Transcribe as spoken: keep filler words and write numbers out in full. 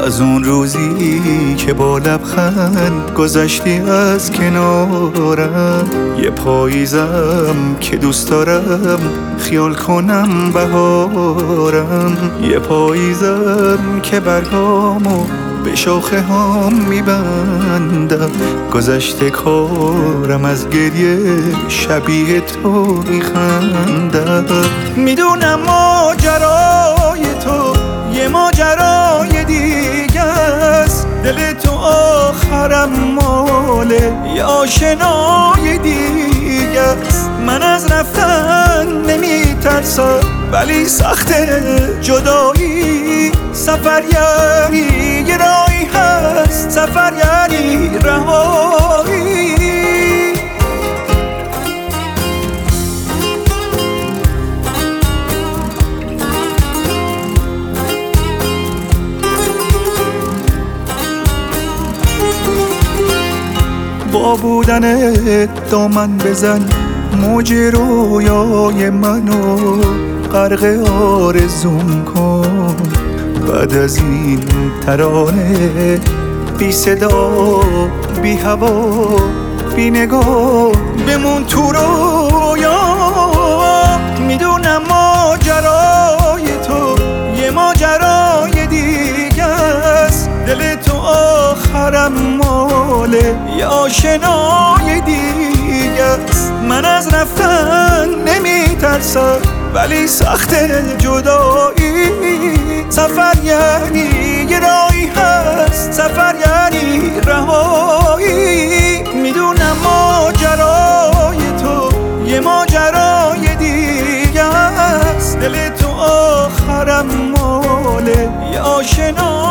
از اون روزی که با لبخند گذشتی از کنارم، یه پاییزم که دوست دارم خیال کنم بهارم، یه پاییزم که برگامو به شاخه هام میبندم، گذشته کارم از گریه شبیه تو میخندم. میدونم ماجرای تو یه ماجرای دیگه است، دل تو آخرم ماله یه آشنای دیگه است. من از رفتن نمیترسم ولی سخت جدایی، سفر یعنی یه راهی هست، سفر یعنی رهایی. با بودن دامن بزن موج رویای منو غرق آرزوم کن، بعد از این ترانه بی صدا بی هوا بی نگاه بمون تو رویا. میدونم ماجرای تو یه ماجرای دیگه است، دل تو آخرم ماله یه آشنای دیگه است. من از رفتن نمیترسم ولی سخت جدایی، سفر یعنی یه راهی هست، سفر یعنی رهایی. میدونم ماجرای تو یه ماجرای دیگه است، دل تو آخرم ماله یه آشنا